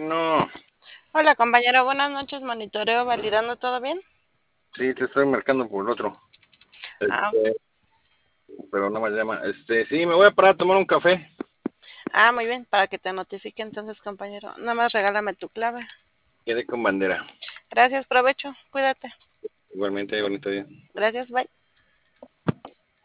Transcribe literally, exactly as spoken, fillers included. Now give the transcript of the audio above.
Bueno, Hola compañero, buenas noches, monitoreo, validando, ¿todo bien? sí, te estoy marcando por otro. Ah, ok. Este, pero no me llama. Este, sí, me voy a parar a tomar un café. Ah, muy bien, para que te notifique entonces, compañero. Nada más regálame tu clave. Quedé con bandera. Gracias, provecho, cuídate. Igualmente, bonito día. Gracias, bye.